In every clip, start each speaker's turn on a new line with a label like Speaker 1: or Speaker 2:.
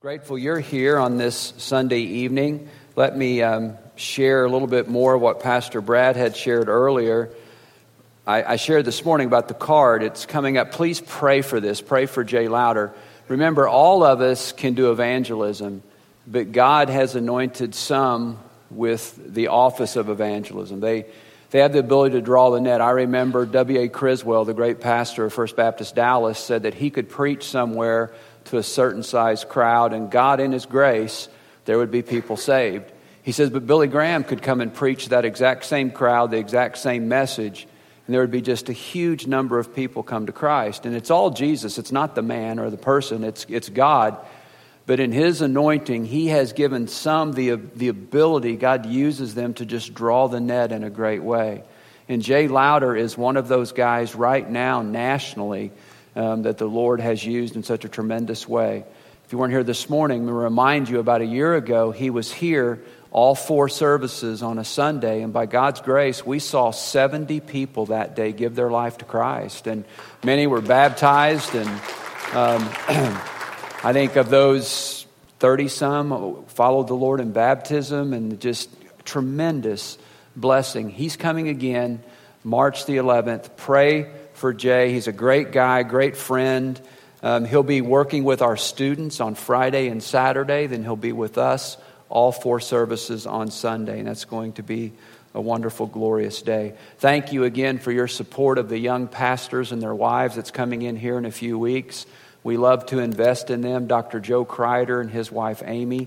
Speaker 1: Grateful you're here on this Sunday evening. Let me share a little bit more of what Pastor Brad had shared earlier. I shared this morning about the card. It's coming up. Please pray for this. Pray for Jay Louder. Remember, all of us can do evangelism, but God has anointed some with the office of evangelism. They have the ability to draw the net. I remember W.A. Criswell, the great pastor of First Baptist Dallas, said that he could preach somewhere to a certain size crowd, and God in His grace, there would be people saved. He says, but Billy Graham could come and preach that exact same crowd, the exact same message, and there would be just a huge number of people come to Christ. And it's all Jesus. It's not the man or the person. It's God. But in His anointing, He has given some the ability, God uses them to just draw the net in a great way. And Jay Louder is one of those guys right now nationally that the Lord has used in such a tremendous way. If you weren't here this morning, I'm going to remind you about a year ago, he was here all 4 services on a Sunday, and by God's grace, we saw 70 people that day give their life to Christ, and many were baptized, and I think of those 30-some followed the Lord in baptism, and just tremendous blessing. He's coming again, March the 11th. Pray for Jay. He's a great guy, great friend. He'll be working with our students on Friday and Saturday. Then he'll be with us all 4 services on Sunday. And that's going to be a wonderful, glorious day. Thank you again for your support of the young pastors and their wives that's coming in here in a few weeks. We love to invest in them. Dr. Joe Kreider and his wife Amy.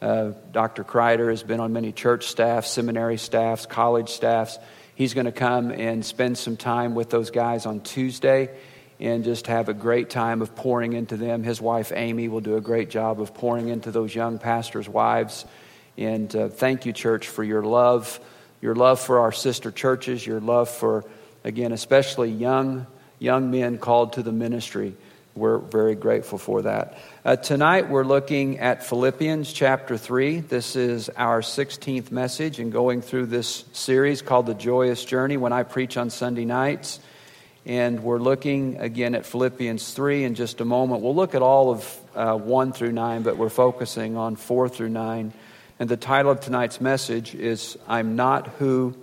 Speaker 1: Dr. Kreider has been on many church staffs, seminary staffs, college staffs. He's going to come and spend some time with those guys on Tuesday and just have a great time of pouring into them. His wife, Amy, will do a great job of pouring into those young pastors' wives. And thank you, church, for your love for our sister churches, your love for, again, especially young men called to the ministry. We're very grateful for that. Tonight we're looking at Philippians chapter 3. This is our 16th message and going through this series called The Joyous Journey when I preach on Sunday nights. And we're looking again at Philippians 3 in just a moment. We'll look at all of 1 through 9, but we're focusing on 4 through 9. And the title of tonight's message is, I'm Not Who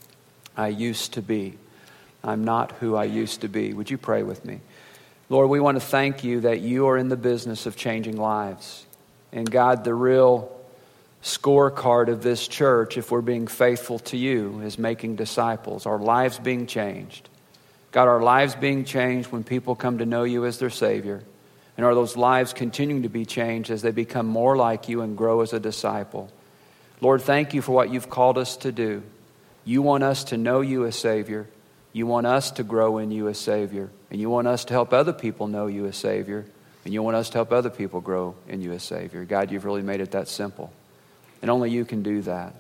Speaker 1: I Used to Be. I'm not who I used to be. Would you pray with me? Lord, we want to thank you that you are in the business of changing lives. And God, the real scorecard of this church, if we're being faithful to you, is making disciples, our lives being changed. God, our lives being changed when people come to know you as their Savior. And are those lives continuing to be changed as they become more like you and grow as a disciple? Lord, thank you for what you've called us to do. You want us to know you as Savior. You want us to grow in you as Savior. And you want us to help other people know you as Savior. And you want us to help other people grow in you as Savior. God, you've really made it that simple. And only you can do that.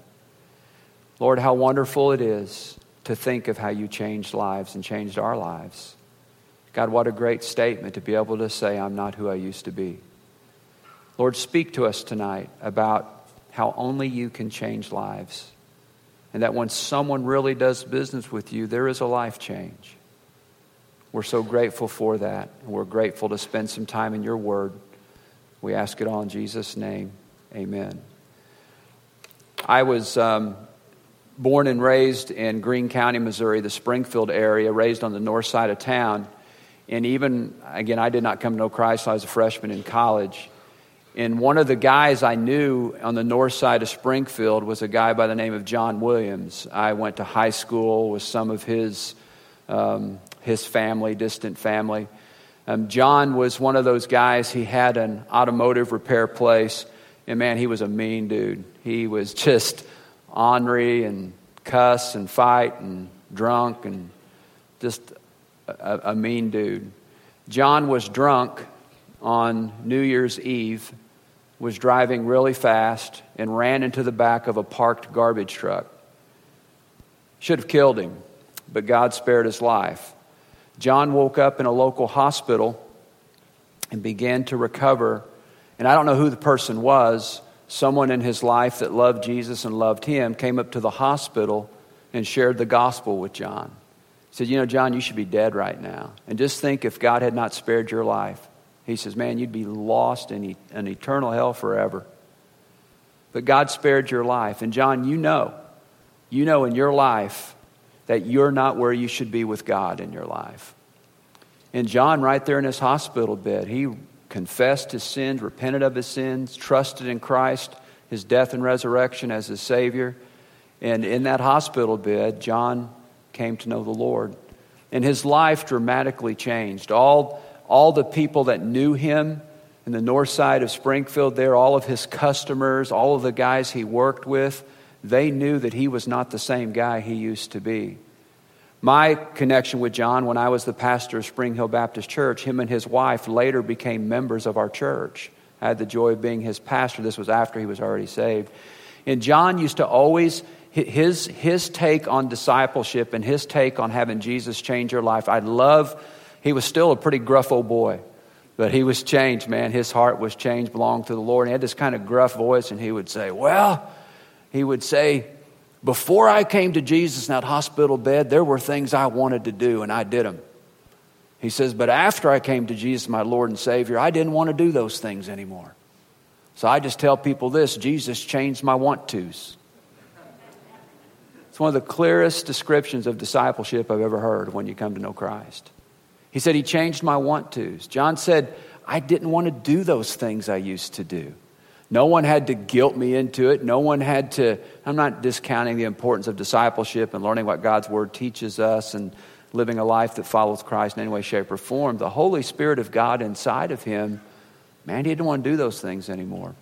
Speaker 1: Lord, how wonderful it is to think of how you changed lives and changed our lives. God, what a great statement to be able to say, I'm not who I used to be. Lord, speak to us tonight about how only you can change lives. And that when someone really does business with you, there is a life change. We're so grateful for that. And we're grateful to spend some time in your word. We ask it all in Jesus' name. Amen. I was born and raised in Greene County, Missouri, the Springfield area, raised on the north side of town. And even, again, I did not come to know Christ until I was a freshman in college. And one of the guys I knew on the north side of Springfield was a guy by the name of John Williams. I went to high school with some of his family, distant family. John was one of those guys. He had an automotive repair place. And man, he was a mean dude. He was just ornery and cuss and fight and drunk and just a mean dude. John was drunk on New Year's Eve, was driving really fast and ran into the back of a parked garbage truck. Should have killed him, but God spared his life. John woke up in a local hospital and began to recover. And I don't know who the person was. Someone in his life that loved Jesus and loved him came up to the hospital and shared the gospel with John. He said, John, you should be dead right now. And just think if God had not spared your life, He says, man, you'd be lost in an eternal hell forever. But God spared your life. And John, you know in your life that you're not where you should be with God in your life. And John, right there in his hospital bed, he confessed his sins, repented of his sins, trusted in Christ, his death and resurrection as his Savior. And in that hospital bed, John came to know the Lord. And his life dramatically changed. All the people that knew him in the north side of Springfield there, all of his customers, all of the guys he worked with, they knew that he was not the same guy he used to be. My connection with John, when I was the pastor of Spring Hill Baptist Church, him and his wife later became members of our church. I had the joy of being his pastor. This was after he was already saved. And John used to always, his take on discipleship and his take on having Jesus change your life, he was still a pretty gruff old boy, but he was changed, man. His heart was changed, belonged to the Lord. And he had this kind of gruff voice, and he would say, before I came to Jesus in that hospital bed, there were things I wanted to do, and I did them. He says, but after I came to Jesus, my Lord and Savior, I didn't want to do those things anymore. So I just tell people this, Jesus changed my want-tos. It's one of the clearest descriptions of discipleship I've ever heard when you come to know Christ. He said, he changed my want-tos. John said, I didn't want to do those things I used to do. No one had to guilt me into it. No one had to, I'm not discounting the importance of discipleship and learning what God's Word teaches us and living a life that follows Christ in any way, shape, or form. The Holy Spirit of God inside of him, man, he didn't want to do those things anymore.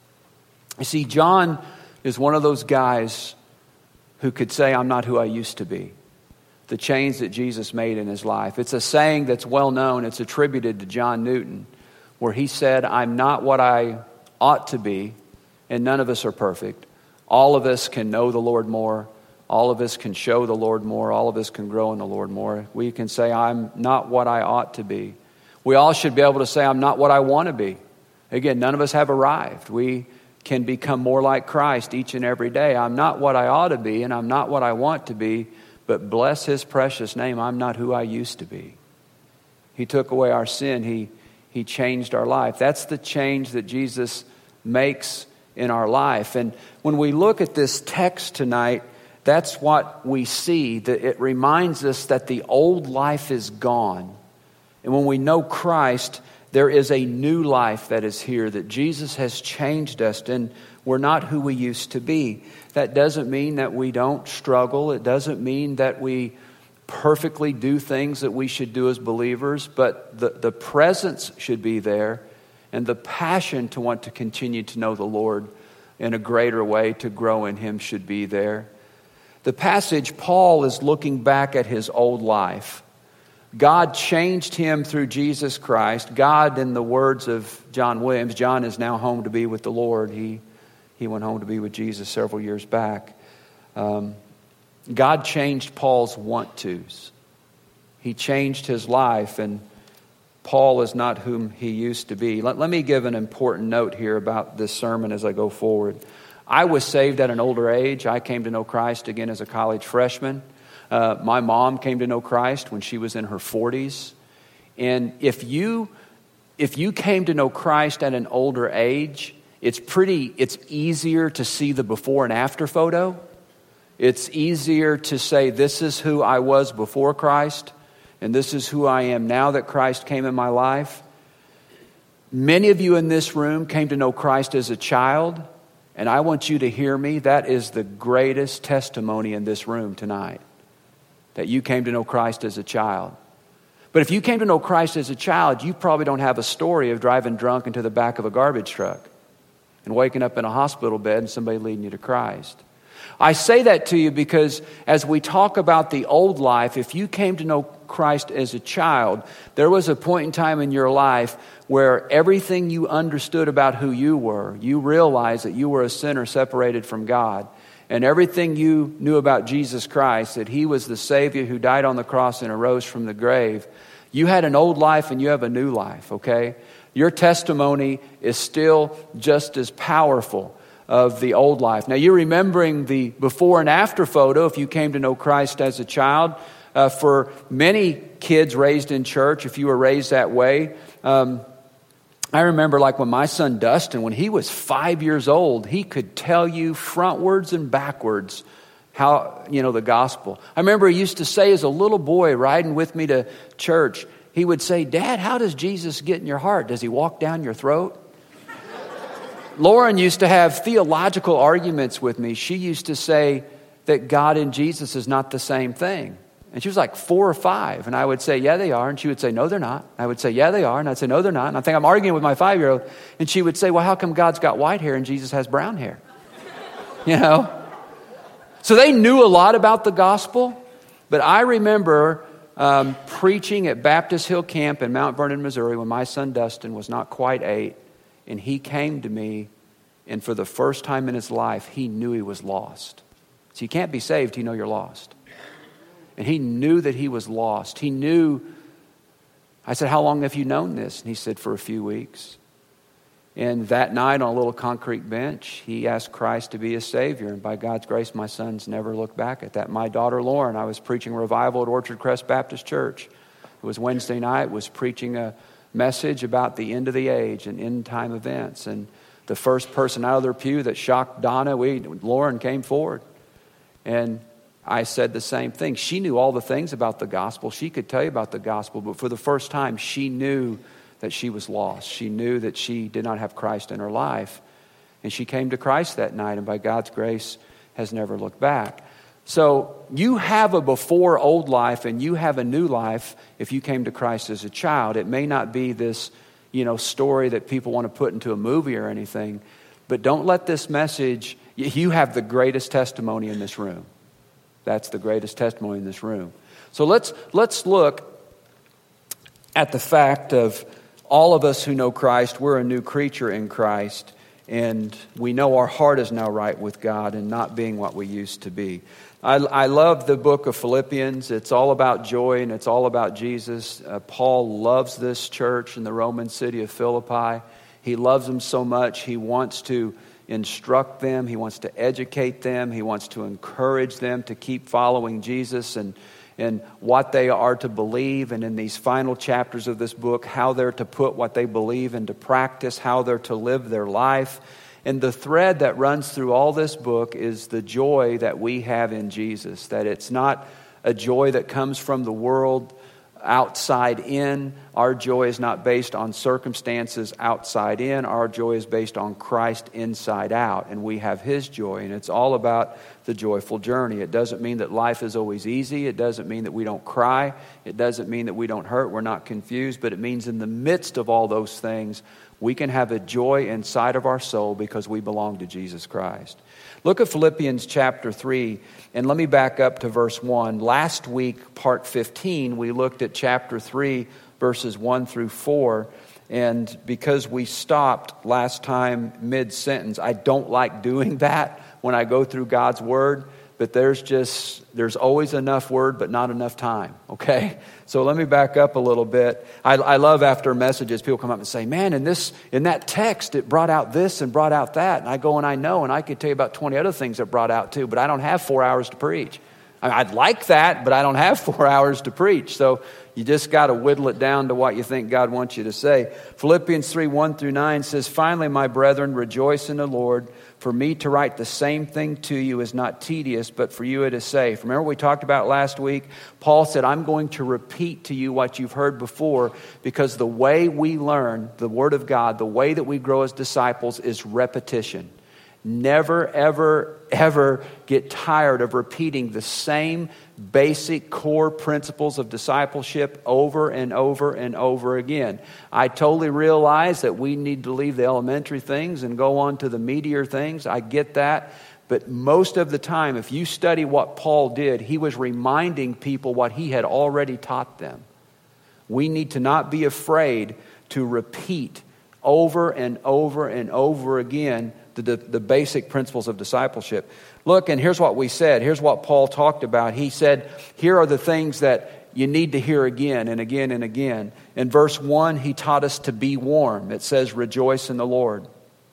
Speaker 1: You see, John is one of those guys who could say, I'm not who I used to be. The change that Jesus made in his life. It's a saying that's well known. It's attributed to John Newton, where he said, I'm not what I ought to be, and none of us are perfect. All of us can know the Lord more. All of us can show the Lord more. All of us can grow in the Lord more. We can say, I'm not what I ought to be. We all should be able to say, I'm not what I want to be. Again, none of us have arrived. We can become more like Christ each and every day. I'm not what I ought to be, and I'm not what I want to be, but bless his precious name, I'm not who I used to be. He took away our sin. He changed our life. That's the change that Jesus makes in our life. And when we look at this text tonight, that's what we see. That it reminds us that the old life is gone. And when we know Christ, there is a new life that is here, that Jesus has changed us, and we're not who we used to be. That doesn't mean that we don't struggle. It doesn't mean that we perfectly do things that we should do as believers, but the presence should be there, and the passion to want to continue to know the Lord in a greater way, to grow in Him, should be there. The passage, Paul is looking back at his old life. God changed him through Jesus Christ. God, in the words of John Williams, John is now home to be with the Lord. He went home to be with Jesus several years back. God changed Paul's want-tos. He changed his life, and Paul is not whom he used to be. Let me give an important note here about this sermon as I go forward. I was saved at an older age. I came to know Christ again as a college freshman. My mom came to know Christ when she was in her 40s. And if you came to know Christ at an older age, it's easier to see the before and after photo. It's easier to say, this is who I was before Christ, and this is who I am now that Christ came in my life. Many of you in this room came to know Christ as a child, and I want you to hear me. That is the greatest testimony in this room tonight, that you came to know Christ as a child. But if you came to know Christ as a child, you probably don't have a story of driving drunk into the back of a garbage truck and waking up in a hospital bed and somebody leading you to Christ. I say that to you because as we talk about the old life, if you came to know Christ as a child, there was a point in time in your life where everything you understood about who you were, you realized that you were a sinner separated from God. And everything you knew about Jesus Christ, that He was the Savior who died on the cross and arose from the grave, you had an old life and you have a new life, okay? Your testimony is still just as powerful of the old life. Now, you're remembering the before and after photo if you came to know Christ as a child. For many kids raised in church, if you were raised that way, I remember like when my son Dustin, when he was 5 years old, he could tell you frontwards and backwards how, the gospel. I remember he used to say as a little boy riding with me to church, he would say, "Dad, how does Jesus get in your heart? Does he walk down your throat?" Lauren used to have theological arguments with me. She used to say that God and Jesus is not the same thing. And she was like 4 or 5. And I would say, "Yeah, they are." And she would say, "No, they're not." I would say, "Yeah, they are." And I'd say, "No, they're not." And I think I'm arguing with my 5-year-old. And she would say, "Well, how come God's got white hair and Jesus has brown hair?" So they knew a lot about the gospel. But I remember preaching at Baptist Hill Camp in Mount Vernon, Missouri, when my son Dustin was not quite 8. And he came to me, and for the first time in his life, he knew he was lost. So you can't be saved till you know you're lost. And he knew that he was lost. He knew. I said, "How long have you known this?" And he said, "For a few weeks." And that night on a little concrete bench, he asked Christ to be his Savior. And by God's grace, my son's never looked back at that. My daughter Lauren, I was preaching revival at Orchard Crest Baptist Church. It was Wednesday night, was preaching a message about the end of the age and end time events. And the first person out of their pew that shocked Donna, Lauren came forward. And I said the same thing. She knew all the things about the gospel. She could tell you about the gospel, but for the first time, she knew that she was lost. She knew that she did not have Christ in her life. And she came to Christ that night, and by God's grace has never looked back. So you have a before old life and you have a new life if you came to Christ as a child. It may not be this, story that people want to put into a movie or anything, but don't let this message, you have the greatest testimony in this room. That's the greatest testimony in this room. So let's look at the fact of all of us who know Christ, we're a new creature in Christ, and we know our heart is now right with God and not being what we used to be. I love the book of Philippians. It's all about joy and it's all about Jesus. Paul loves this church in the Roman city of Philippi. He loves them so much, he wants to instruct them. He wants to educate them. He wants to encourage them to keep following Jesus and what they are to believe. And in these final chapters of this book, how they're to put what they believe into practice, how they're to live their life. And the thread that runs through all this book is the joy that we have in Jesus. That it's not a joy that comes from the world outside in. Our joy is not based on circumstances outside in. Our joy is based on Christ inside out. And we have His joy. And it's all about the joyful journey. It doesn't mean that life is always easy. It doesn't mean that we don't cry. It doesn't mean that we don't hurt. We're not confused. But it means in the midst of all those things, we can have a joy inside of our soul because we belong to Jesus Christ. Look at Philippians chapter 3, and let me back up to verse 1. Last week, part 15, we looked at chapter 3, verses 1 through 4. And because we stopped last time mid-sentence, I don't like doing that when I go through God's Word. But there's always enough word, but not enough time, okay? So let me back up a little bit. I love after messages, people come up and say, "Man, in that text, it brought out this and brought out that." And I go, and I know, and I could tell you about 20 other things that brought out too, but I don't have 4 hours to preach. I'd like that, but I don't have 4 hours to preach. So you just got to whittle it down to what you think God wants you to say. Philippians 3, 1 through 9 says, "Finally, my brethren, rejoice in the Lord. For me to write the same thing to you is not tedious, but for you it is safe." Remember what we talked about last week? Paul said, "I'm going to repeat to you what you've heard before," because the way we learn the Word of God, the way that we grow as disciples is repetition. Never, ever, ever get tired of repeating the same basic core principles of discipleship over and over and over again. I totally realize that we need to leave the elementary things and go on to the meatier things. I get that. But most of the time, if you study what Paul did, he was reminding people what he had already taught them. We need to not be afraid to repeat over and over and over again the basic principles of discipleship. Look, and here's what we said. Here's what Paul talked about. He said, here are the things that you need to hear again and again and again. In verse 1, he taught us to be warm. It says, "Rejoice in the Lord."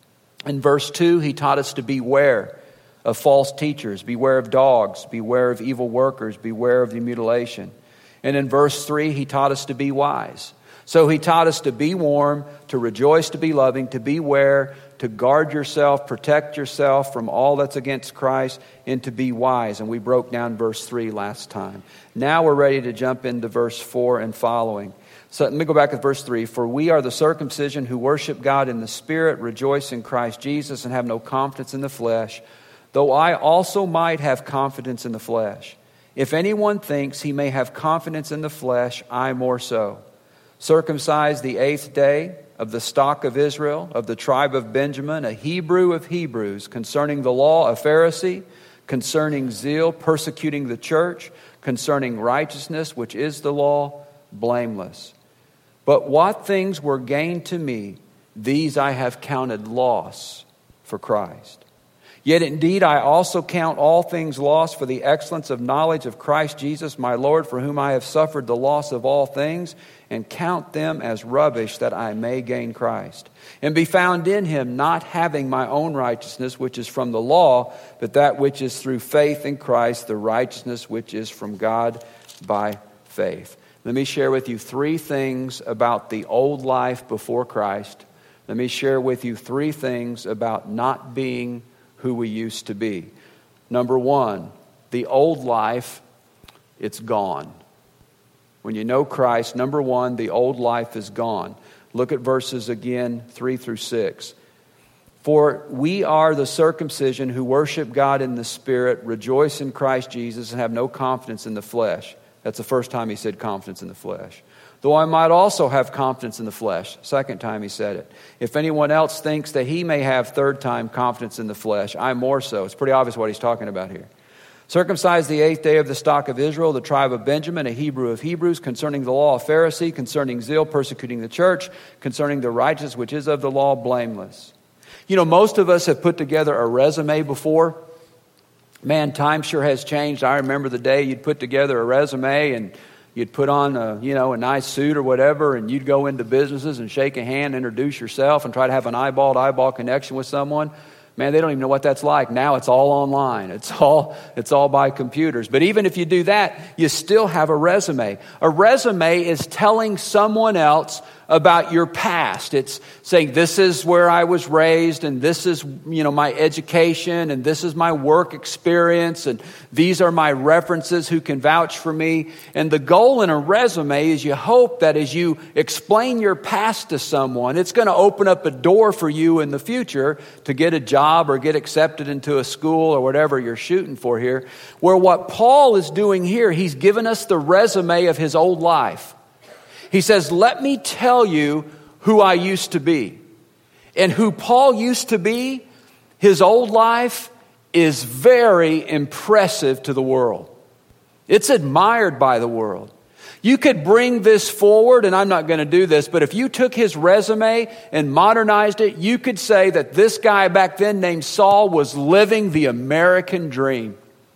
Speaker 1: In verse 2, he taught us to beware of false teachers. Beware of dogs. Beware of evil workers. Beware of the mutilation. And in verse 3, he taught us to be wise. So he taught us to be warm, to rejoice, to be loving, to beware, to guard yourself, protect yourself from all that's against Christ, and to be wise. And we broke down verse 3 last time. Now we're ready to jump into verse 4 and following. So let me go back to verse 3. For we are the circumcision who worship God in the Spirit, rejoice in Christ Jesus, and have no confidence in the flesh, though I also might have confidence in the flesh. If anyone thinks he may have confidence in the flesh, I more so. Circumcised the 8th day, of the stock of Israel, of the tribe of Benjamin, a Hebrew of Hebrews, concerning the law, a Pharisee, concerning zeal, persecuting the church, concerning righteousness, which is the law, blameless. But what things were gained to me, these I have counted loss for Christ. Yet indeed I also count all things lost for the excellence of knowledge of Christ Jesus my Lord, for whom I have suffered the loss of all things, and count them as rubbish, that I may gain Christ, and be found in him, not having my own righteousness, which is from the law, but that which is through faith in Christ, the righteousness which is from God by faith. Let me share with you 3 things about the old life before Christ. Let me share with you 3 things about not being who we used to be. Number 1, the old life, it's gone. When you know Christ, number 1, the old life is gone. Look at verses again, 3 through 6. For we are the circumcision who worship God in the Spirit, rejoice in Christ Jesus, and have no confidence in the flesh. That's the first time he said confidence in the flesh. Though I might also have confidence in the flesh. Second time he said it. If anyone else thinks that he may have, third time, confidence in the flesh, I more so. It's pretty obvious what he's talking about here. Circumcised the 8th day of the stock of Israel, the tribe of Benjamin, a Hebrew of Hebrews, concerning the law, a Pharisee, concerning zeal, persecuting the church, concerning the righteousness which is of the law, blameless. You know, most of us have put together a resume before. Man, time sure has changed. I remember the day you'd put together a resume and you'd put on a nice suit or whatever, and you'd go into businesses and shake a hand, introduce yourself, and try to have an eyeball-to-eyeball connection with someone. Man, they don't even know what that's like. Now it's all online. It's all by computers. But even if you do that, you still have a resume. A resume is telling someone else about your past. It's saying, this is where I was raised, and this is, my education, and this is my work experience, and these are my references who can vouch for me. And the goal in a resume is you hope that as you explain your past to someone, it's going to open up a door for you in the future to get a job or get accepted into a school or whatever you're shooting for here. Where what Paul is doing here, he's given us the resume of his old life. He says, let me tell you who I used to be. And who Paul used to be, his old life, is very impressive to the world. It's admired by the world. You could bring this forward, and I'm not going to do this, but if you took his resume and modernized it, you could say that this guy back then named Saul was living the American dream.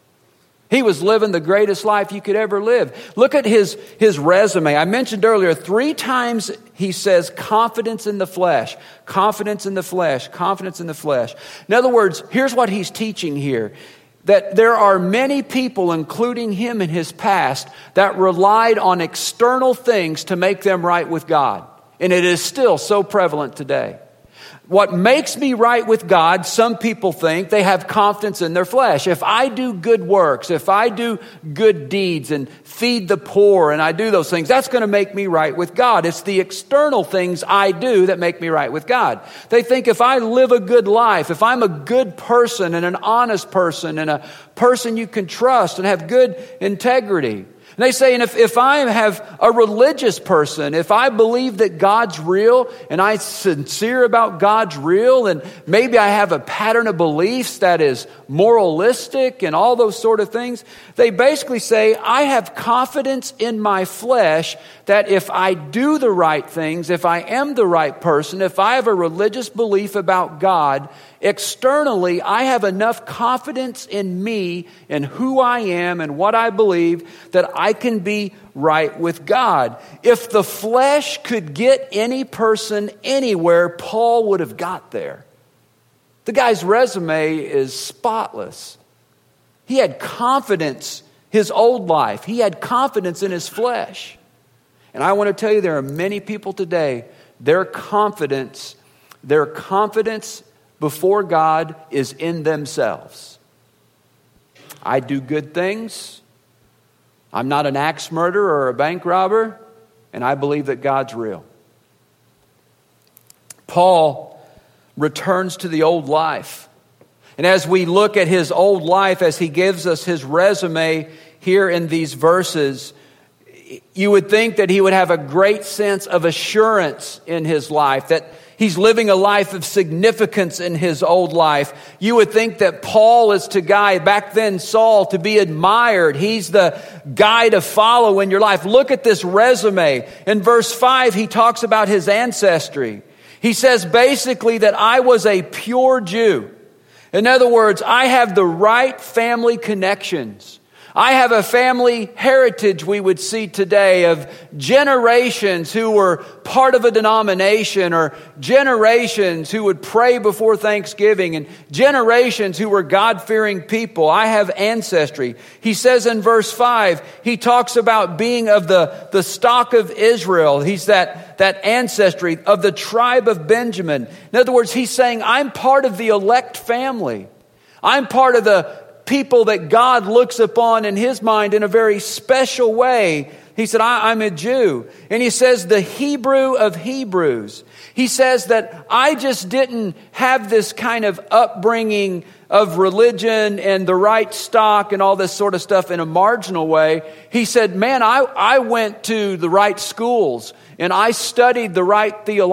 Speaker 1: He was living the greatest life you could ever live. Look at his resume. I mentioned earlier, 3 times he says confidence in the flesh, confidence in the flesh, confidence in the flesh. In other words, here's what he's teaching here. That there are many people, including him in his past, that relied on external things to make them right with God. And it is still so prevalent today. What makes me right with God, some people think they have confidence in their flesh. If I do good works, if I do good deeds and feed the poor and I do those things, that's going to make me right with God. It's the external things I do that make me right with God. They think if I live a good life, if I'm a good person and an honest person and a person you can trust and have good integrity. And they say, and if I have a religious person, if I believe that God's real and I'm sincere about God's real, and maybe I have a pattern of beliefs that is moralistic and all those sort of things, they basically say, I have confidence in my flesh that if I do the right things, if I am the right person, if I have a religious belief about God, externally, I have enough confidence in me and who I am and what I believe that I can be right with God. If the flesh could get any person anywhere, Paul would have got there. The guy's resume is spotless. He had confidence, his old life. He had confidence in his flesh. And I want to tell you, there are many people today, their confidence before God is in themselves. I do good things. I'm not an axe murderer or a bank robber. And I believe that God's real. Paul returns to the old life. And as we look at his old life, as he gives us his resume here in these verses, you would think that he would have a great sense of assurance in his life, that he's living a life of significance in his old life. You would think that Paul is to guy, back then Saul, to be admired. He's the guy to follow in your life. Look at this resume. In verse 5, he talks about his ancestry. He says basically that I was a pure Jew. In other words, I have the right family connections. I have a family heritage, we would see today, of generations who were part of a denomination, or generations who would pray before Thanksgiving, and generations who were God-fearing people. I have ancestry. He says in verse 5, he talks about being of the stock of Israel. He's that ancestry of the tribe of Benjamin. In other words, he's saying, I'm part of the elect family. I'm part of the people that God looks upon in his mind in a very special way. He said, I'm a Jew. And he says, the Hebrew of Hebrews. He says that I just didn't have this kind of upbringing of religion and the right stock and all this sort of stuff in a marginal way. He said, man, I went to the right schools. And I studied the right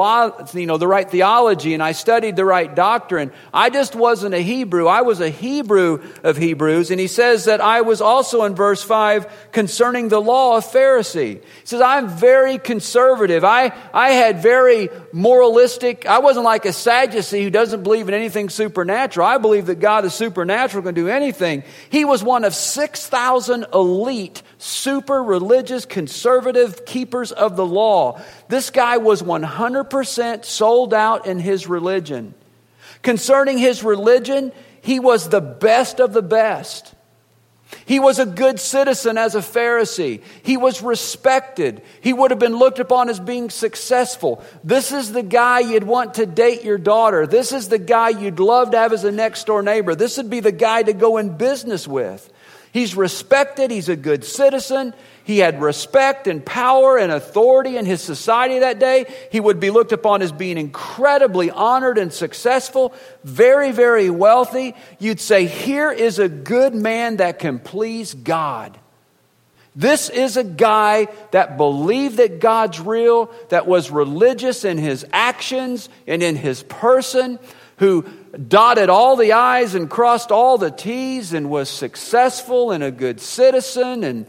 Speaker 1: theology, and I studied the right doctrine. I just wasn't a Hebrew. I was a Hebrew of Hebrews. And he says that I was also, in verse 5, concerning the law, a Pharisee. He says, I'm very conservative. I had very moralistic. I wasn't like a Sadducee who doesn't believe in anything supernatural. I believe that God is supernatural, can do anything. He was one of 6,000 elite, super religious, conservative keepers of the law. This guy was 100% sold out in his religion. Concerning his religion, he was the best of the best. He was a good citizen as a Pharisee. He was respected. He would have been looked upon as being successful. This is the guy you'd want to date your daughter. This is the guy you'd love to have as a next door neighbor. This would be the guy to go in business with. He's respected. He's a good citizen. He had respect and power and authority in his society that day. He would be looked upon as being incredibly honored and successful, very, very wealthy. You'd say, here is a good man that can please God. This is a guy that believed that God's real, that was religious in his actions and in his person, who dotted all the I's and crossed all the T's and was successful and a good citizen and,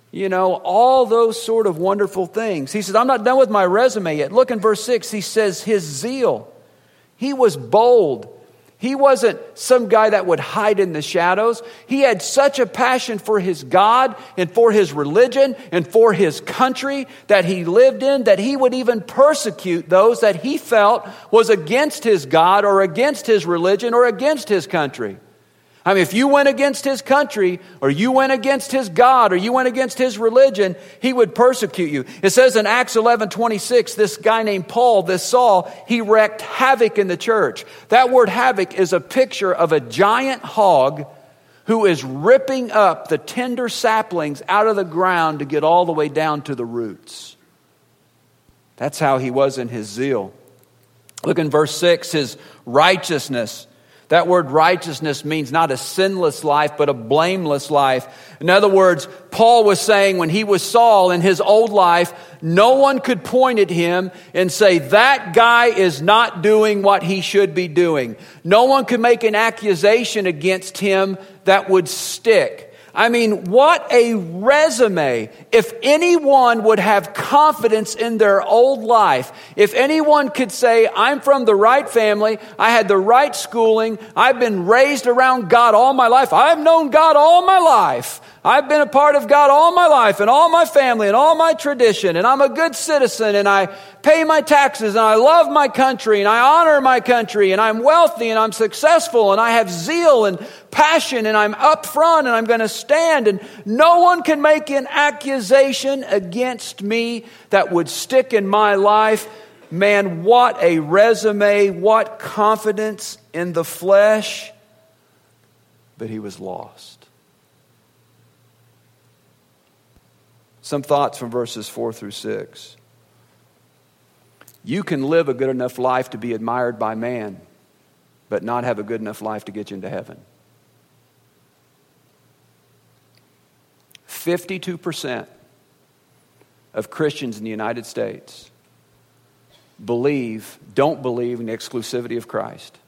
Speaker 1: all those sort of wonderful things. He says, I'm not done with my resume yet. Look in verse 6. He says his zeal. He was bold. He wasn't some guy that would hide in the shadows. He had such a passion for his God and for his religion and for his country that he lived in, that he would even persecute those that he felt was against his God or against his religion or against his country. I mean, if you went against his country, or you went against his God, or you went against his religion, he would persecute you. It says in Acts 11:26, this guy named Paul, this Saul, he wreaked havoc in the church. That word havoc is a picture of a giant hog who is ripping up the tender saplings out of the ground to get all the way down to the roots. That's how he was in his zeal. Look in verse 6, his righteousness. That word righteousness means not a sinless life, but a blameless life. In other words, Paul was saying when he was Saul in his old life, no one could point at him and say, that guy is not doing what he should be doing. No one could make an accusation against him that would stick. I mean, what a resume. If anyone would have confidence in their old life, if anyone could say, I'm from the right family, I had the right schooling, I've been raised around God all my life, I've known God all my life, I've been a part of God all my life and all my family and all my tradition, and I'm a good citizen and I pay my taxes and I love my country and I honor my country and I'm wealthy and I'm successful and I have zeal and passion and I'm up front and I'm going to stand, and no one can make an accusation against me that would stick in my life. Man, what a resume, what confidence in the flesh. But he was lost. Some thoughts from verses 4 through 6. You can live a good enough life to be admired by man, but not have a good enough life to get you into heaven. 52% of Christians in the United States don't believe in the exclusivity of Christ.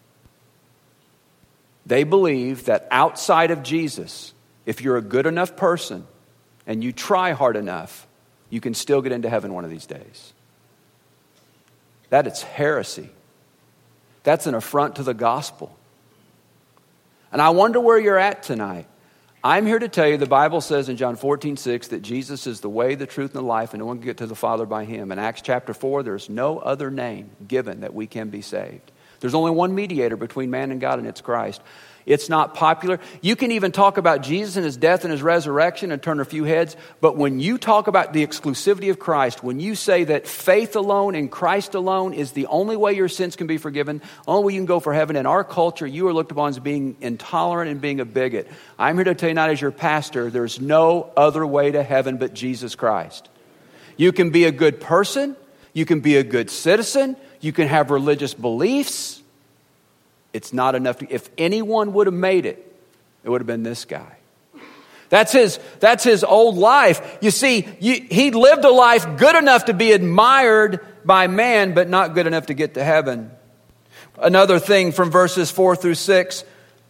Speaker 1: They believe that outside of Jesus, if you're a good enough person and you try hard enough, you can still get into heaven one of these days. That is heresy. That's an affront to the gospel. And I wonder where you're at tonight. I'm here to tell you the Bible says in John 14:6 that Jesus is the way, the truth, and the life, and no one can get to the Father by him. In Acts chapter 4, there's no other name given that we can be saved. There's only one mediator between man and God, and it's Christ. It's not popular. You can even talk about Jesus and his death and his resurrection and turn a few heads. But when you talk about the exclusivity of Christ, when you say that faith alone in Christ alone is the only way your sins can be forgiven, only way you can go for heaven, in our culture, you are looked upon as being intolerant and being a bigot. I'm here to tell you tonight as your pastor, there's no other way to heaven but Jesus Christ. You can be a good person. You can be a good citizen. You can have religious beliefs. It's not enough. If anyone would have made it, it would have been this guy. That's his old life. You see, he lived a life good enough to be admired by man, but not good enough to get to heaven. Another thing from verses 4 through 6,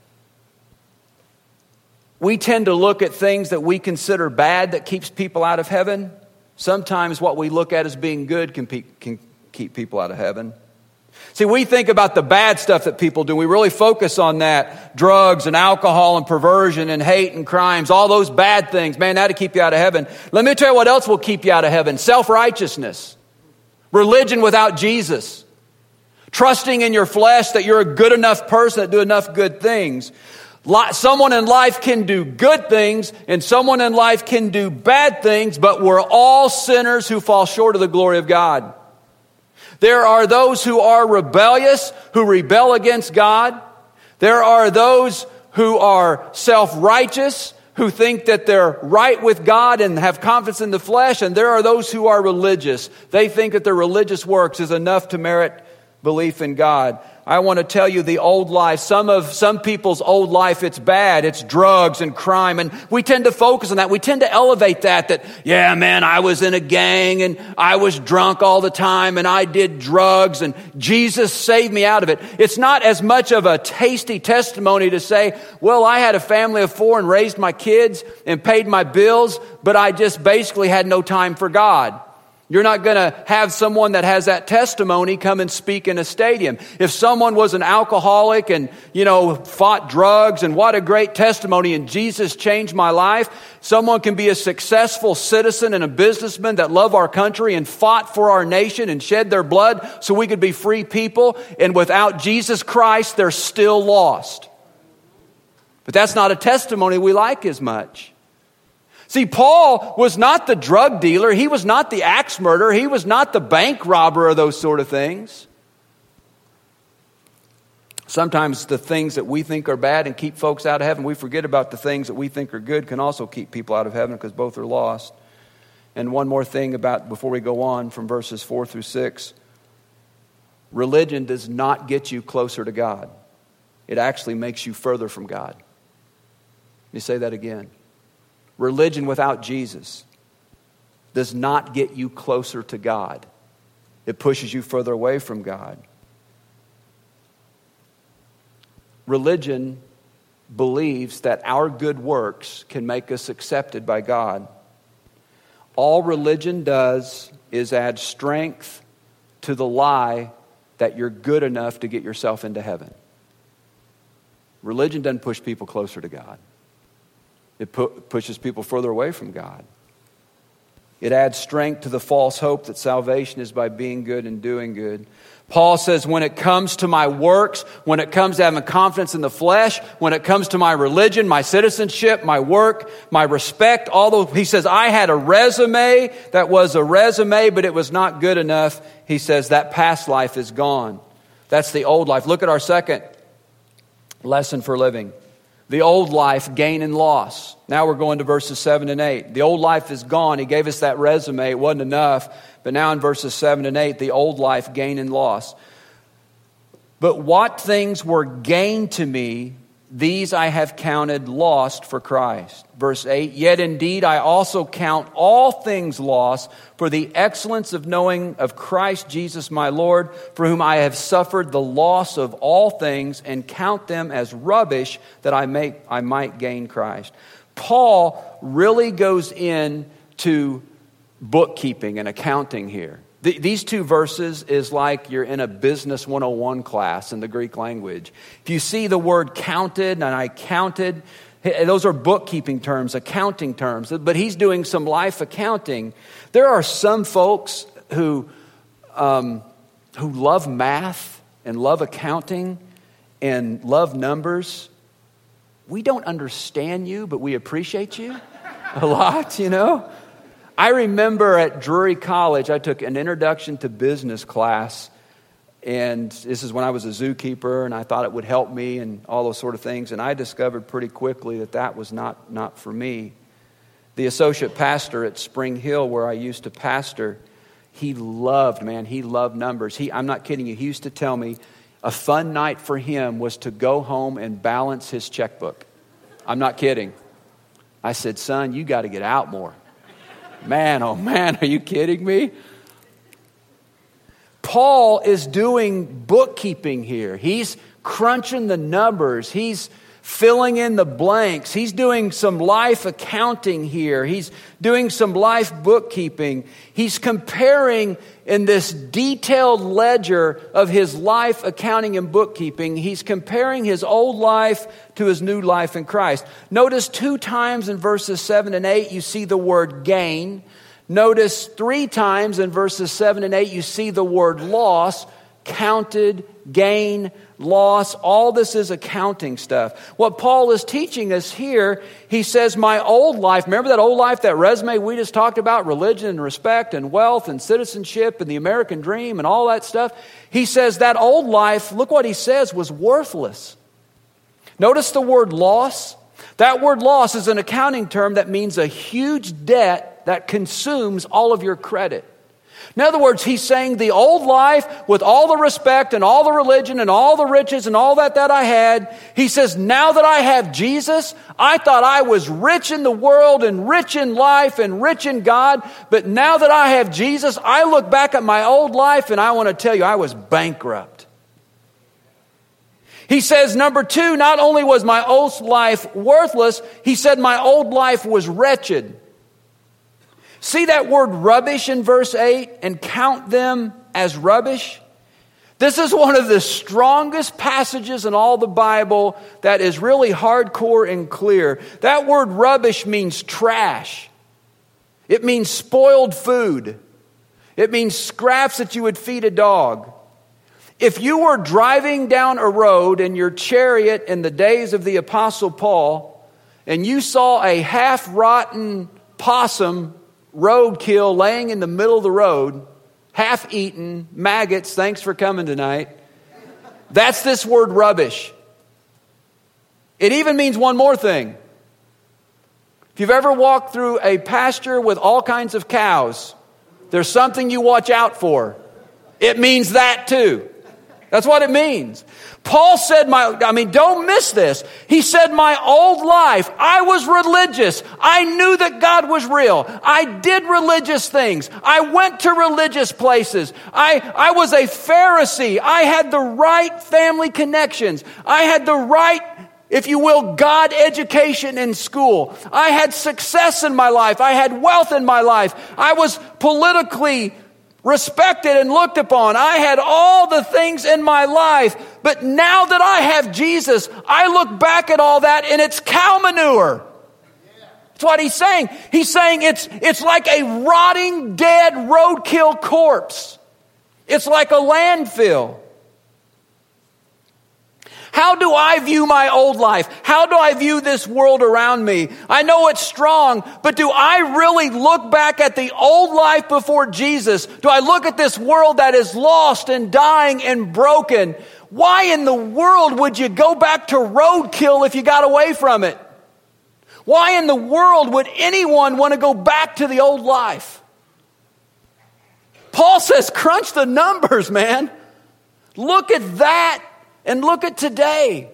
Speaker 1: we tend to look at things that we consider bad that keeps people out of heaven. Sometimes what we look at as being good can keep people out of heaven. See, we think about the bad stuff that people do. We really focus on that. Drugs and alcohol and perversion and hate and crimes, all those bad things. Man, that'll keep you out of heaven. Let me tell you what else will keep you out of heaven. Self-righteousness. Religion without Jesus. Trusting in your flesh that you're a good enough person that do enough good things. Someone in life can do good things and someone in life can do bad things, but we're all sinners who fall short of the glory of God. There are those who are rebellious, who rebel against God. There are those who are self-righteous, who think that they're right with God and have confidence in the flesh. And there are those who are religious. They think that their religious works is enough to merit belief in God. I want to tell you the old life. Some people's old life, it's bad. It's drugs and crime. And we tend to focus on that. We tend to elevate that, yeah, man, I was in a gang and I was drunk all the time and I did drugs and Jesus saved me out of it. It's not as much of a tasty testimony to say, well, I had a family of 4 and raised my kids and paid my bills, but I just basically had no time for God. You're not going to have someone that has that testimony come and speak in a stadium. If someone was an alcoholic and, fought drugs and what a great testimony and Jesus changed my life. Someone can be a successful citizen and a businessman that love our country and fought for our nation and shed their blood so we could be free people. And without Jesus Christ, they're still lost. But that's not a testimony we like as much. See, Paul was not the drug dealer. He was not the axe murderer. He was not the bank robber or those sort of things. Sometimes the things that we think are bad and keep folks out of heaven, we forget about the things that we think are good can also keep people out of heaven because both are lost. And one more thing before we go on from verses 4 through 6. Religion does not get you closer to God. It actually makes you further from God. Let me say that again. Religion without Jesus does not get you closer to God. It pushes you further away from God. Religion believes that our good works can make us accepted by God. All religion does is add strength to the lie that you're good enough to get yourself into heaven. Religion doesn't push people closer to God. It pushes people further away from God. It adds strength to the false hope that salvation is by being good and doing good. Paul says, when it comes to my works, when it comes to having confidence in the flesh, when it comes to my religion, my citizenship, my work, my respect, he says, I had a resume that was a resume, but it was not good enough. He says that past life is gone. That's the old life. Look at our second lesson for living. The old life, gain and loss. Now we're going to verses 7 and 8. The old life is gone. He gave us that resume. It wasn't enough. But now in verses 7 and 8, the old life, gain and loss. But what things were gain to me, these I have counted lost for Christ. Verse 8, yet indeed I also count all things lost for the excellence of knowing of Christ Jesus my Lord, for whom I have suffered the loss of all things and count them as rubbish that I might gain Christ. Paul really goes into bookkeeping and accounting here. These two verses is like you're in a business 101 class in the Greek language. If you see the word counted and I counted, those are bookkeeping terms, accounting terms. But he's doing some life accounting. There are some folks who love math and love accounting and love numbers. We don't understand you, but we appreciate you a lot, you know. I remember at Drury College, I took an introduction to business class, and this is when I was a zookeeper, and I thought it would help me and all those sort of things, and I discovered pretty quickly that was not for me. The associate pastor at Spring Hill, where I used to pastor, he loved numbers. I'm not kidding you, he used to tell me a fun night for him was to go home and balance his checkbook. I'm not kidding. I said, son, you got to get out more. Man, oh man, are you kidding me? Paul is doing bookkeeping here. He's crunching the numbers. He's filling in the blanks. He's doing some life accounting here. He's doing some life bookkeeping. He's comparing in this detailed ledger of his life accounting and bookkeeping. He's comparing his old life to his new life in Christ. Notice 2 times in verses 7 and 8 you see the word gain. Notice 3 times in verses 7 and 8 you see the word loss. Counted, gain, loss, all this is accounting stuff. What Paul is teaching us here, he says, my old life, remember that old life, that resume we just talked about, religion and respect and wealth and citizenship and the American dream and all that stuff. He says that old life, look what he says, was worthless. Notice the word loss. That word loss is an accounting term that means a huge debt that consumes all of your credit. In other words, he's saying the old life with all the respect and all the religion and all the riches and all that I had, he says, now that I have Jesus, I thought I was rich in the world and rich in life and rich in God. But now that I have Jesus, I look back at my old life and I want to tell you I was bankrupt. He says, number 2, not only was my old life worthless, he said my old life was wretched. See that word rubbish in verse 8 and count them as rubbish? This is one of the strongest passages in all the Bible that is really hardcore and clear. That word rubbish means trash. It means spoiled food. It means scraps that you would feed a dog. If you were driving down a road in your chariot in the days of the Apostle Paul and you saw a half-rotten possum roadkill laying in the middle of the road, half-eaten, maggots, thanks for coming tonight. That's this word rubbish. It even means one more thing. If you've ever walked through a pasture with all kinds of cows, there's something you watch out for. It means that too. That's what it means. Paul said, don't miss this. He said, my old life, I was religious. I knew that God was real. I did religious things. I went to religious places. I was a Pharisee. I had the right family connections. I had the right, if you will, God education in school. I had success in my life. I had wealth in my life. I was politically respected and looked upon. I had all the things in my life. But now that I have Jesus, I look back at all that and it's cow manure. That's what he's saying. He's saying it's like a rotting, dead, roadkill corpse. It's like a landfill. How do I view my old life? How do I view this world around me? I know it's strong, but do I really look back at the old life before Jesus? Do I look at this world that is lost and dying and broken? Why in the world would you go back to roadkill if you got away from it? Why in the world would anyone want to go back to the old life? Paul says, crunch the numbers, man. Look at that and look at today.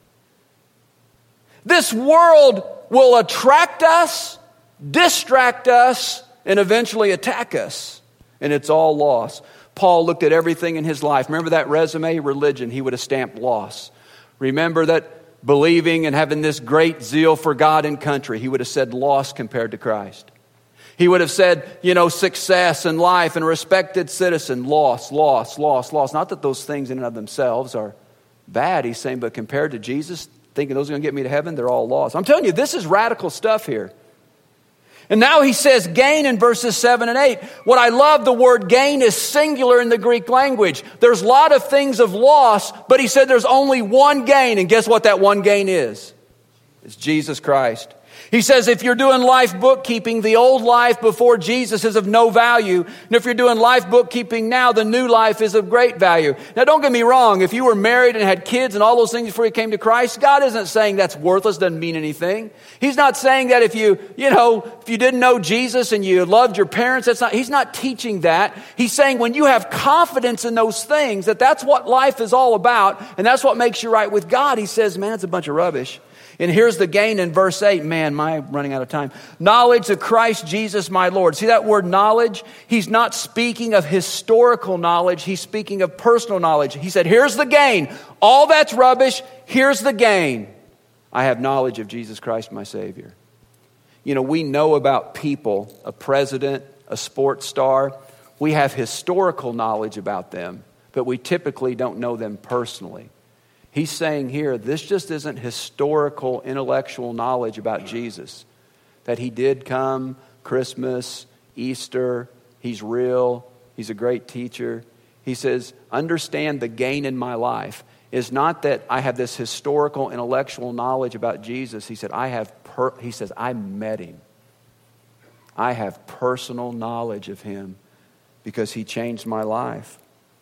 Speaker 1: This world will attract us, distract us, and eventually attack us. And it's all loss. Paul looked at everything in his life. Remember that resume? Religion. He would have stamped loss. Remember that believing and having this great zeal for God and country. He would have said loss compared to Christ. He would have said, success in life and a respected citizen. Loss. Not that those things in and of themselves are bad. He's saying, but compared to Jesus, thinking those are going to get me to heaven, they're all lost. I'm telling you, this is radical stuff here. And now he says gain in verses 7 and 8. What I love, the word gain is singular in the Greek language. There's a lot of things of loss, but he said there's only one gain. And guess what that one gain is? It's Jesus Christ. He says if you're doing life bookkeeping, the old life before Jesus is of no value. And if you're doing life bookkeeping now, the new life is of great value. Now don't get me wrong. If you were married and had kids and all those things before you came to Christ, God isn't saying that's worthless, doesn't mean anything. He's not saying that if you didn't know Jesus and you loved your parents, he's not teaching that. He's saying when you have confidence in those things, that's what life is all about. And that's what makes you right with God. He says, man, it's a bunch of rubbish. And here's the gain in verse 8. Man, I'm running out of time. Knowledge of Christ Jesus my Lord. See that word knowledge? He's not speaking of historical knowledge. He's speaking of personal knowledge. He said, here's the gain. All that's rubbish. Here's the gain. I have knowledge of Jesus Christ my Savior. We know about people, a president, a sports star. We have historical knowledge about them, but we typically don't know them personally. He's saying here, this just isn't historical, intellectual knowledge about Jesus. That he did come, Christmas, Easter, he's real, he's a great teacher. He says, understand the gain in my life is not that I have this historical, intellectual knowledge about Jesus. He said, I met him. I have personal knowledge of him because he changed my life.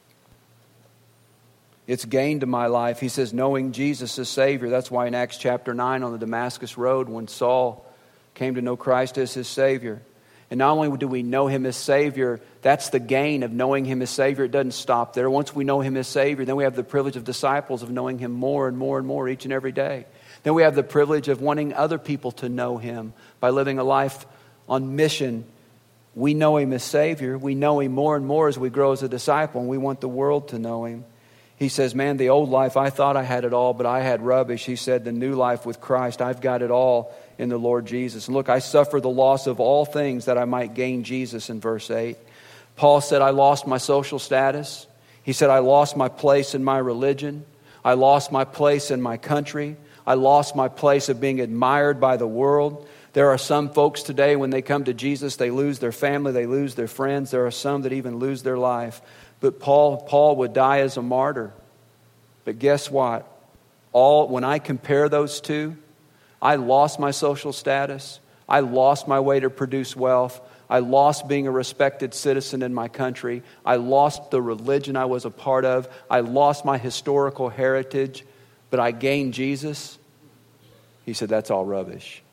Speaker 1: It's gain to my life. He says, knowing Jesus as Savior. That's why in Acts chapter 9 on the Damascus Road, when Saul came to know Christ as his Savior. And not only do we know him as Savior, that's the gain of knowing him as Savior. It doesn't stop there. Once we know him as Savior, then we have the privilege of disciples of knowing him more and more and more each and every day. Then we have the privilege of wanting other people to know him by living a life on mission. We know him as Savior. We know him more and more as we grow as a disciple, and we want the world to know him. He says, man, the old life, I thought I had it all, but I had rubbish. He said, the new life with Christ, I've got it all in the Lord Jesus. And look, I suffer the loss of all things that I might gain Jesus in verse 8. Paul said, I lost my social status. He said, I lost my place in my religion. I lost my place in my country. I lost my place of being admired by the world. There are some folks today, when they come to Jesus, they lose their family, they lose their friends. There are some that even lose their life. But Paul would die as a martyr. But guess what? When I compare those two, I lost my social status. I lost my way to produce wealth. I lost being a respected citizen in my country. I lost the religion I was a part of. I lost my historical heritage. But I gained Jesus. He said, that's all rubbish.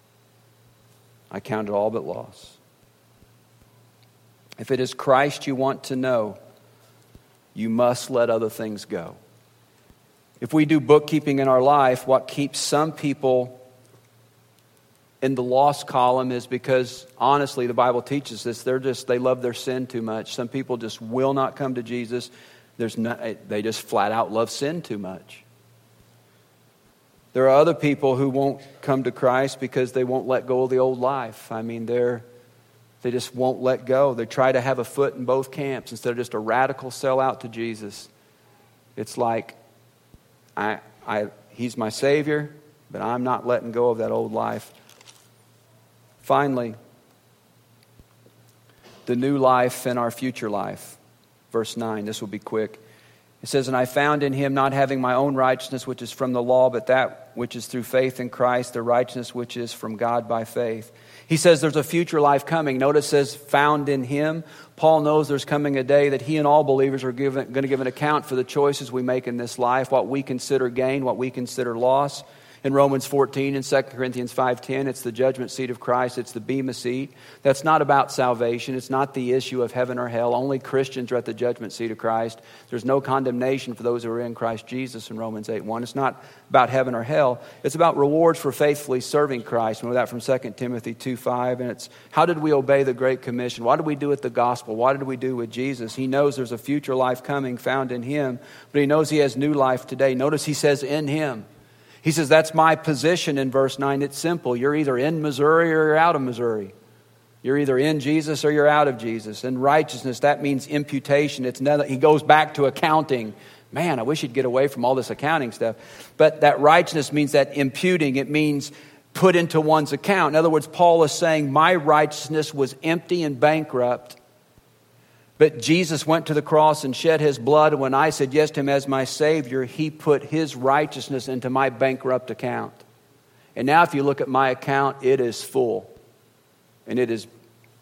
Speaker 1: I count it all but loss. If it is Christ you want to know, you must let other things go. If we do bookkeeping in our life, what keeps some people in the lost column is because, honestly, the Bible teaches this. They love their sin too much. Some people just will not come to Jesus. They just flat out love sin too much. There are other people who won't come to Christ because they won't let go of the old life. I mean, they just won't let go. They try to have a foot in both camps instead of just a radical sellout to Jesus. It's like, He's my Savior, but I'm not letting go of that old life. Finally, the new life and our future life. Verse 9, this will be quick. It says, and I found in him not having my own righteousness, which is from the law, but that which is through faith in Christ, the righteousness which is from God by faith. He says there's a future life coming. Notice it says found in him. Paul knows there's coming a day that he and all believers are going to give an account for the choices we make in this life, what we consider gain, what we consider loss. In Romans 14 and 2 Corinthians 5:10, it's the judgment seat of Christ. It's the bema seat. That's not about salvation. It's not the issue of heaven or hell. Only Christians are at the judgment seat of Christ. There's no condemnation for those who are in Christ Jesus in Romans 8:1. It's not about heaven or hell. It's about rewards for faithfully serving Christ. We know that from 2 Timothy 2:5. And it's how did we obey the Great Commission? What did we do with the gospel? What did we do with Jesus? He knows there's a future life coming found in him, but he knows he has new life today. Notice he says in him. He says, that's my position in verse 9. It's simple. You're either in Missouri or you're out of Missouri. You're either in Jesus or you're out of Jesus. And righteousness, that means imputation. He goes back to accounting. Man, I wish he'd get away from all this accounting stuff. But that righteousness means that imputing. It means put into one's account. In other words, Paul is saying, my righteousness was empty and bankrupt. But Jesus went to the cross and shed his blood. And when I said yes to him as my Savior, he put his righteousness into my bankrupt account. And now if you look at my account, it is full. And it is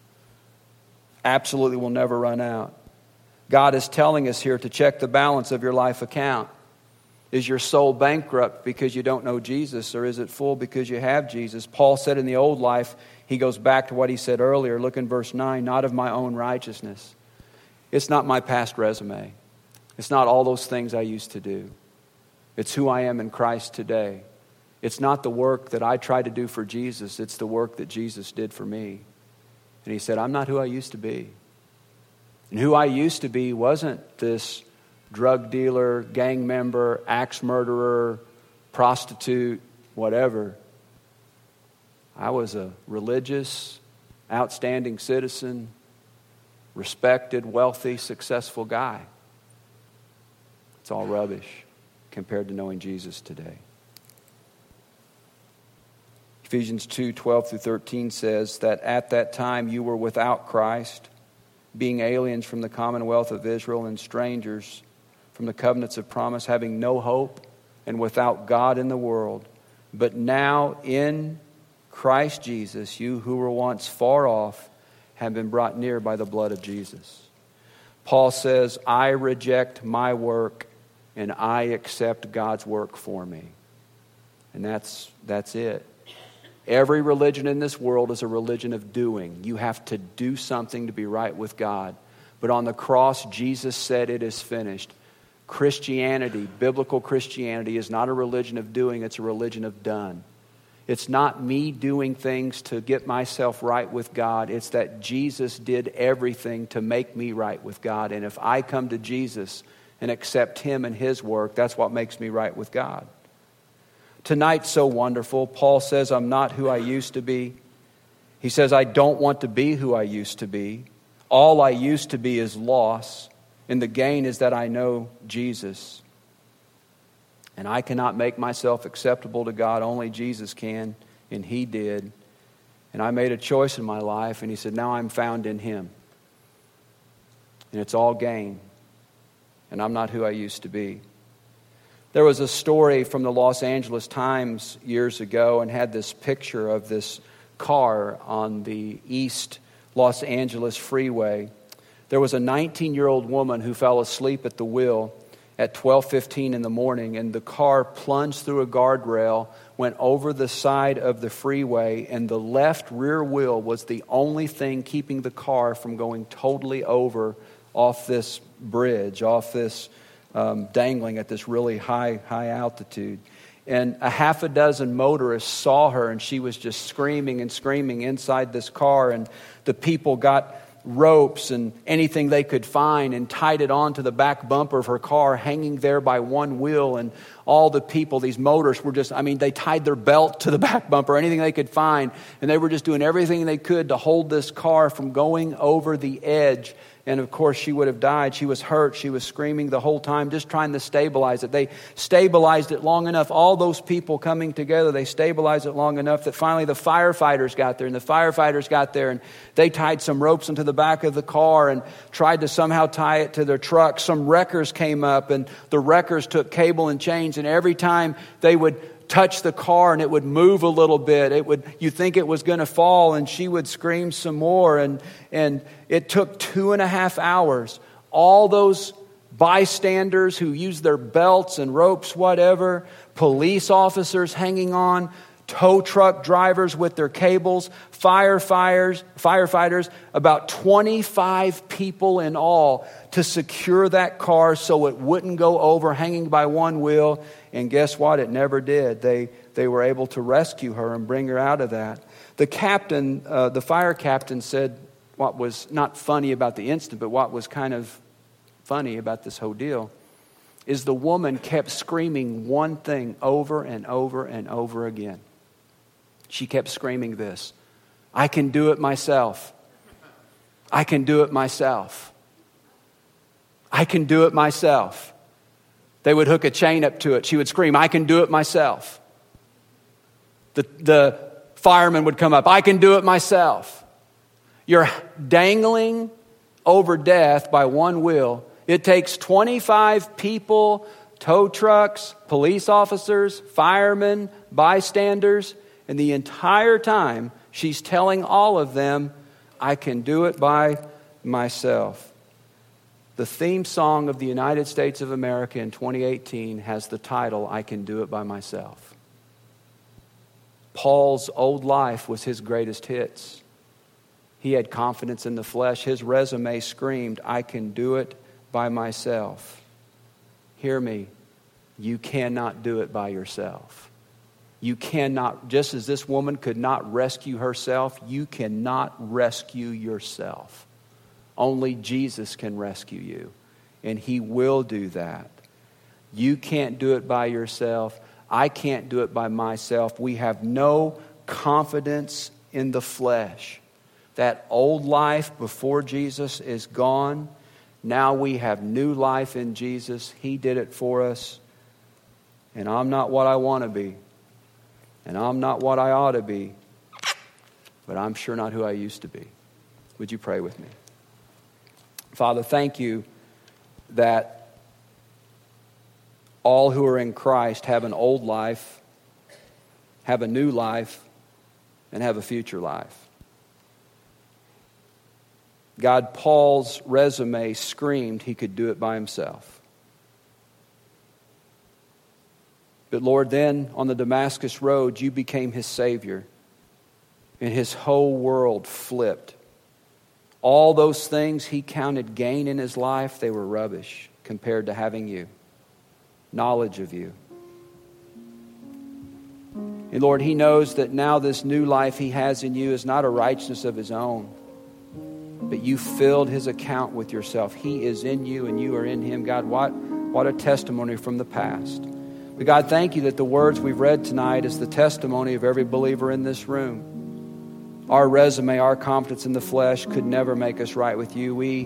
Speaker 1: absolutely will never run out. God is telling us here to check the balance of your life account. Is your soul bankrupt because you don't know Jesus, or is it full because you have Jesus? Paul said in the old life, he goes back to what he said earlier. Look in verse 9, not of my own righteousness. It's not my past resume. It's not all those things I used to do. It's who I am in Christ today. It's not the work that I try to do for Jesus. It's the work that Jesus did for me. And he said, I'm not who I used to be. And who I used to be wasn't this drug dealer, gang member, axe murderer, prostitute, whatever. I was a religious, outstanding citizen, respected, wealthy, successful guy. It's all rubbish compared to knowing Jesus today. Ephesians 2:12-13 says that at that time you were without Christ, being aliens from the commonwealth of Israel and strangers from the covenants of promise, having no hope and without God in the world. But now in Christ Jesus, you who were once far off have been brought near by the blood of Jesus. Paul says, I reject my work and I accept God's work for me. And that's it. Every religion in this world is a religion of doing. You have to do something to be right with God. But on the cross, Jesus said it is finished. Christianity, biblical Christianity, is not a religion of doing, it's a religion of done. It's not me doing things to get myself right with God. It's that Jesus did everything to make me right with God. And if I come to Jesus and accept him and his work, that's what makes me right with God. Tonight's so wonderful. Paul says, I'm not who I used to be. He says, I don't want to be who I used to be. All I used to be is loss. And the gain is that I know Jesus. And I cannot make myself acceptable to God. Only Jesus can, and he did. And I made a choice in my life, and he said, now I'm found in him. And it's all gain. And I'm not who I used to be. There was a story from the Los Angeles Times years ago and had this picture of this car on the East Los Angeles freeway. There was a 19-year-old woman who fell asleep at the wheel at 12:15 in the morning, and the car plunged through a guardrail, went over the side of the freeway, and the left rear wheel was the only thing keeping the car from going totally over off this bridge, off this dangling at this really high altitude. And a half a dozen motorists saw her, and she was just screaming and screaming inside this car, and the people got ropes and anything they could find and tied it onto the back bumper of her car, hanging there by one wheel. And all the people, these motorists were just, they tied their belt to the back bumper, anything they could find. And they were just doing everything they could to hold this car from going over the edge And of course, she would have died. She was hurt. She was screaming the whole time, just trying to stabilize it. They stabilized it long enough. All those people coming together, they stabilized it long enough that finally the firefighters got there. And the firefighters got there and they tied some ropes into the back of the car and tried to somehow tie it to their truck. Some wreckers came up and the wreckers took cable and chains. And every time they would touch the car and it would move a little bit, you think it was going to fall, and she would scream some more, and it took 2.5 hours. All those bystanders who used their belts and ropes, whatever, police officers hanging on, tow truck drivers with their cables, firefighters, about 25 people in all to secure that car so it wouldn't go over, hanging by one wheel. And guess what? It never did. They were able to rescue her and bring her out of that. The captain, the fire captain, said what was not funny about the incident, but what was kind of funny about this whole deal is the woman kept screaming one thing over and over and over again. She kept screaming this: I can do it myself. I can do it myself. I can do it myself. They would hook a chain up to it. She would scream, I can do it myself. The fireman would come up, I can do it myself. You're dangling over death by one wheel. It takes 25 people, tow trucks, police officers, firemen, bystanders, and the entire time she's telling all of them, I can do it by myself. The theme song of the United States of America in 2018 has the title, I Can Do It By Myself. Paul's old life was his greatest hits. He had confidence in the flesh. His resume screamed, I can do it by myself. Hear me, you cannot do it by yourself. You cannot, just as this woman could not rescue herself, you cannot rescue yourself. Only Jesus can rescue you, and He will do that. You can't do it by yourself. I can't do it by myself. We have no confidence in the flesh. That old life before Jesus is gone. Now we have new life in Jesus. He did it for us. And I'm not what I want to be. And I'm not what I ought to be. But I'm sure not who I used to be. Would you pray with me? Father, thank you that all who are in Christ have an old life, have a new life, and have a future life. God, Paul's resume screamed he could do it by himself. But Lord, then on the Damascus road, you became his Savior, and his whole world flipped. All those things he counted gain in his life, they were rubbish compared to having you, knowledge of you. And Lord, he knows that now this new life he has in you is not a righteousness of his own, but you filled his account with yourself. He is in you and you are in him. God, what a testimony from the past. But God, thank you that the words we've read tonight is the testimony of every believer in this room. Our resume, our confidence in the flesh could never make us right with you. We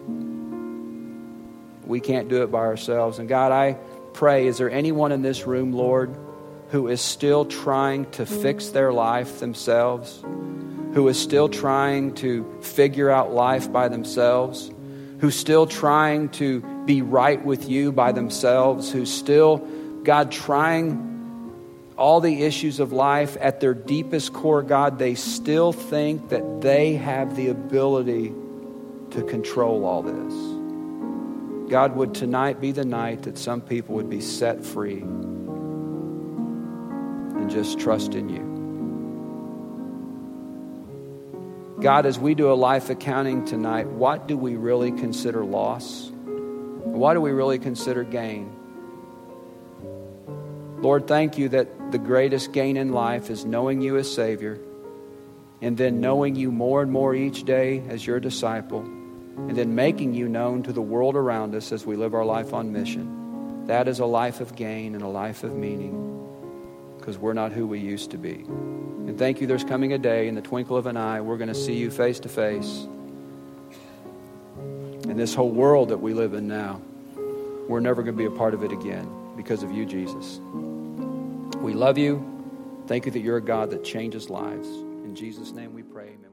Speaker 1: can't do it by ourselves. And God, I pray, is there anyone in this room, Lord, who is still trying to fix their life themselves, who is still trying to figure out life by themselves, who's still trying to be right with you by themselves, who's still, God, trying all the issues of life at their deepest core, God, they still think that they have the ability to control all this. God, would tonight be the night that some people would be set free and just trust in you. God, as we do a life accounting tonight, what do we really consider loss? What do we really consider gain? Lord, thank you that the greatest gain in life is knowing you as Savior, and then knowing you more and more each day as your disciple, and then making you known to the world around us as we live our life on mission. That is a life of gain and a life of meaning, because we're not who we used to be. And thank you, there's coming a day in the twinkle of an eye we're going to see you face to face. And this whole world that we live in now, we're never going to be a part of it again because of you, Jesus. We love you. Thank you that you're a God that changes lives. In Jesus' name we pray. Amen.